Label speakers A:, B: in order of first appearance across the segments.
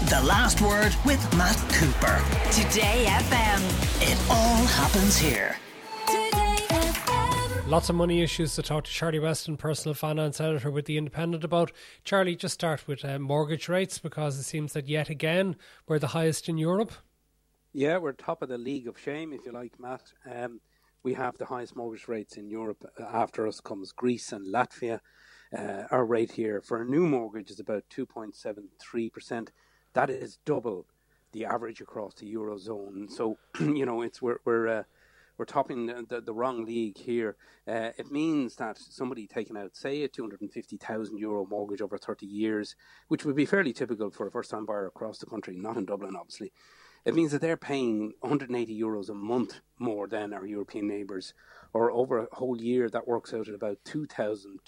A: The Last Word with Matt Cooper.
B: Today FM.
A: It all happens here.
B: Today FM.
C: Lots of money issues to talk to Charlie Weston, personal finance editor with The Independent, about. Charlie, just start with mortgage rates, because it seems that yet again we're the highest in Europe.
D: Yeah, we're top of the league of shame, if you like, Matt. We have the highest mortgage rates in Europe. After us comes Greece and Latvia. Our rate here for a new mortgage is about 2.73%. That is double the average across the Eurozone. So, you know, we're topping the wrong league here. It means that somebody taking out, say, a €250,000 mortgage over 30 years, which would be fairly typical for a first-time buyer across the country, not in Dublin, obviously. It means that they're paying €180 a month more than our European neighbours, or over a whole year that works out at about €2,200.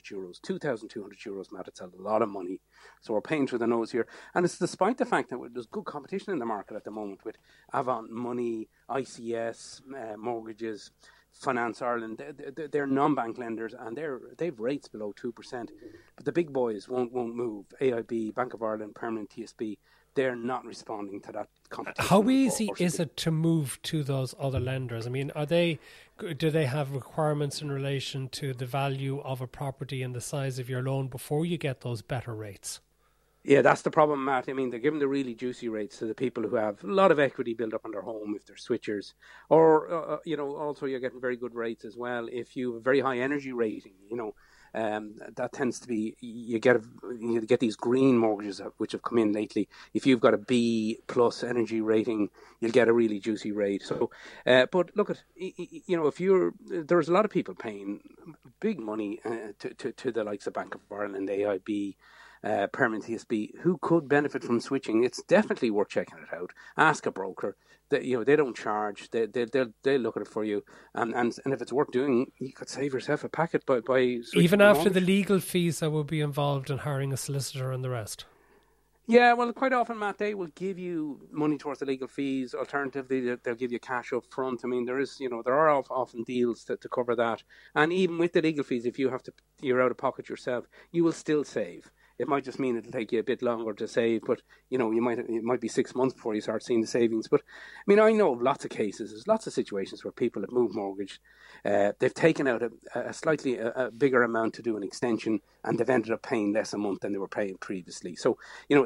D: €2,200, Matt, it's a lot of money. So we're paying through the nose here. And it's despite the fact that there's good competition in the market at the moment with Avant Money, ICS, mortgages, Finance Ireland. They're non-bank lenders, and they've rates below 2%. But the big boys won't move. AIB, Bank of Ireland, Permanent TSB, they're not responding to that competition.
C: How easy is it to move to those other lenders? I mean, do they have requirements in relation to the value of a property and the size of your loan before you get those better rates?
D: Yeah, that's the problem, Matt. I mean, they're giving the really juicy rates to the people who have a lot of equity built up in their home if they're switchers. Or, also you're getting very good rates as well if you have a very high energy rating, that tends to be, you get these green mortgages which have come in lately. If you've got a B plus energy rating, you'll get a really juicy rate. So, but look at, there's a lot of people paying big money to the likes of Bank of Ireland, AIB, Permanent TSB, who could benefit from switching. It's definitely worth checking it out. Ask a broker. They don't charge. They'll look at it for you, and if it's worth doing, you could save yourself a packet by
C: even after the legal fees that would be involved in hiring a solicitor and the rest.
D: Yeah, well, quite often, Matt, they will give you money towards the legal fees. Alternatively, they'll give you cash up front. I mean, there are often deals to cover that, and even with the legal fees, if you're out of pocket yourself, you will still save. It might just mean it'll take you a bit longer to save, but it might be 6 months before you start seeing the savings. But I mean, I know of lots of cases. There's lots of situations where people have moved mortgage. They've taken out a slightly bigger amount to do an extension, and they've ended up paying less a month than they were paying previously. So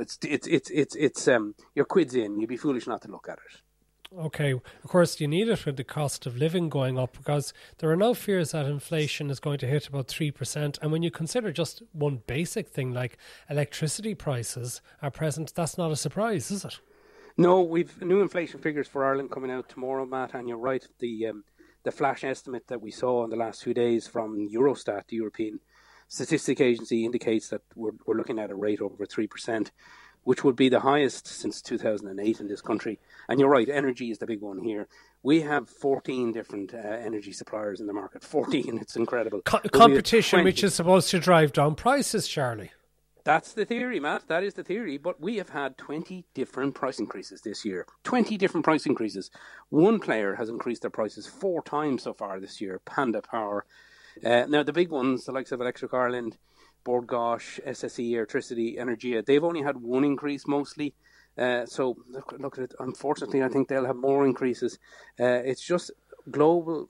D: it's your quid's in. You'd be foolish not to look at it.
C: Okay, of course you need it with the cost of living going up, because there are now fears that inflation is going to hit about 3%. And when you consider just one basic thing like electricity prices are present, that's not a surprise, is it?
D: No, we've new inflation figures for Ireland coming out tomorrow, Matt, and you're right. The flash estimate that we saw in the last 2 days from Eurostat, the European Statistics Agency, indicates that we're looking at a rate over 3%. Which would be the highest since 2008 in this country. And you're right, energy is the big one here. We have 14 different energy suppliers in the market. 14, it's incredible.
C: Competition, which is supposed to drive down prices, Charlie.
D: That's the theory, Matt. That is the theory. But we have had 20 different price increases this year. 20 different price increases. One player has increased their prices 4 times so far this year, Panda Power. Now, the big ones, the likes of Electric Ireland, Bord Gáis, SSE, Electricity, Energia, they've only had one increase mostly. So look at it. Unfortunately, I think they'll have more increases. It's just global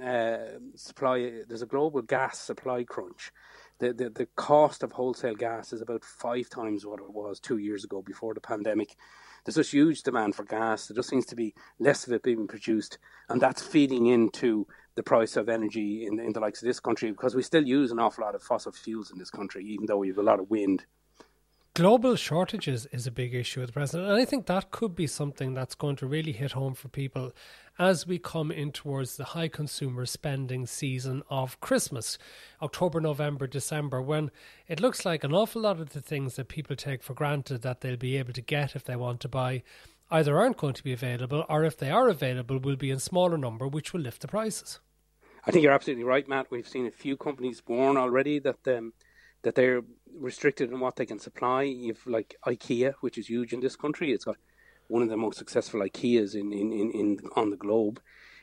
D: supply. There's a global gas supply crunch. The cost of wholesale gas is about 5 times what it was 2 years ago before the pandemic. There's just huge demand for gas. There just seems to be less of it being produced, and that's feeding into the price of energy in the likes of this country, because we still use an awful lot of fossil fuels in this country, even though we have a lot of wind.
C: Global shortages is a big issue at the present, and I think that could be something that's going to really hit home for people as we come in towards the high consumer spending season of Christmas, October, November, December, when it looks like an awful lot of the things that people take for granted that they'll be able to get if they want to buy either aren't going to be available, or if they are available will be in smaller number, which will lift the prices.
D: I think you're absolutely right, Matt. We've seen a few companies warn already that they're restricted in what they can supply. You've like IKEA, which is huge in this country. It's got one of the most successful IKEAs in on the globe.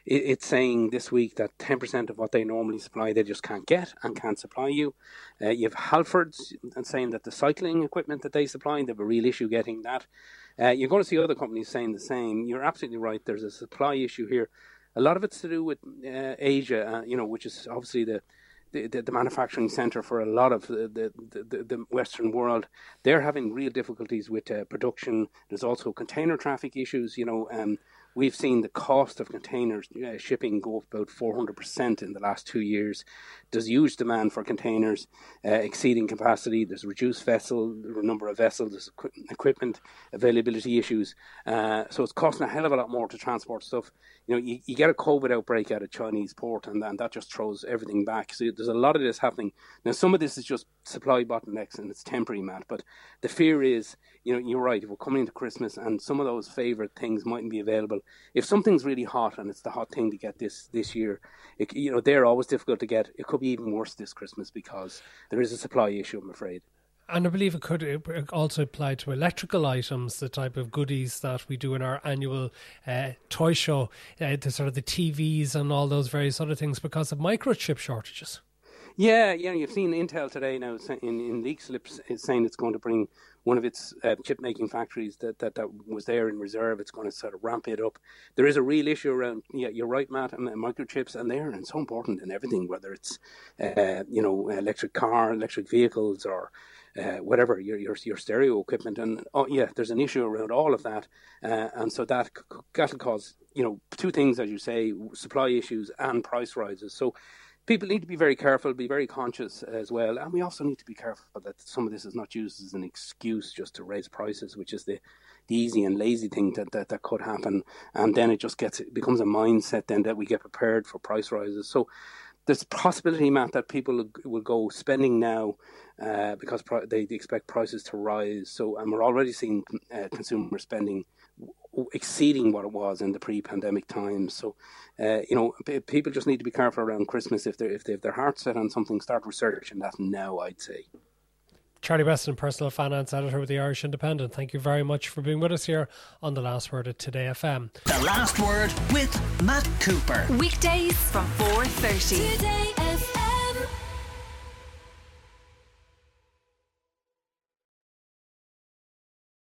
D: it's saying this week that 10% of what they normally supply they just can't get and can't supply you. You have Halfords saying that the cycling equipment that they supply, they have a real issue getting that. You're going to see other companies saying the same. You're absolutely right. There's a supply issue here. A lot of it's to do with Asia, which is obviously the manufacturing centre for a lot of the Western world. They're having real difficulties with production. There's also container traffic issues. We've seen the cost of containers shipping go up about 400% in the last 2 years. There's huge demand for containers exceeding capacity. There's reduced number of vessels, there's equipment availability issues. So it's costing a hell of a lot more to transport stuff. You get a COVID outbreak at a Chinese port and that just throws everything back. So there's a lot of this happening. Now, some of this is just supply bottlenecks and it's temporary, Matt. But the fear is, you're right, if we're coming into Christmas and some of those favourite things mightn't be available. If something's really hot and it's the hot thing to get this year, they're always difficult to get. It could be even worse this Christmas because there is a supply issue, I'm afraid.
C: And I believe it could also apply to electrical items, the type of goodies that we do in our annual toy show, the sort of the TVs and all those various other things because of microchip shortages. Yeah,
D: you've seen Intel today now in leak slips saying it's going to bring one of its chip-making factories that was there in reserve. It's going to sort of ramp it up. There is a real issue around, you're right, Matt, microchips, and they're so important in everything, whether it's, electric car, electric vehicles, or whatever, your stereo equipment. And, there's an issue around all of that. And so that'll cause, two things, as you say, supply issues and price rises. So people need to be very careful, be very conscious as well. And we also need to be careful that some of this is not used as an excuse just to raise prices, which is the easy and lazy thing that could happen. And then it becomes a mindset then that we get prepared for price rises. So there's a possibility, Matt, that people will go spending now because they expect prices to rise. And we're already seeing consumer spending exceeding what it was in the pre-pandemic times. So, people just need to be careful around Christmas. If they have their heart set on something, start researching that now, I'd say.
C: Charlie Weston, personal finance editor with the Irish Independent. Thank you very much for being with us here on The Last Word at Today FM.
A: The Last Word with Matt Cooper.
B: Weekdays from 4:30. Today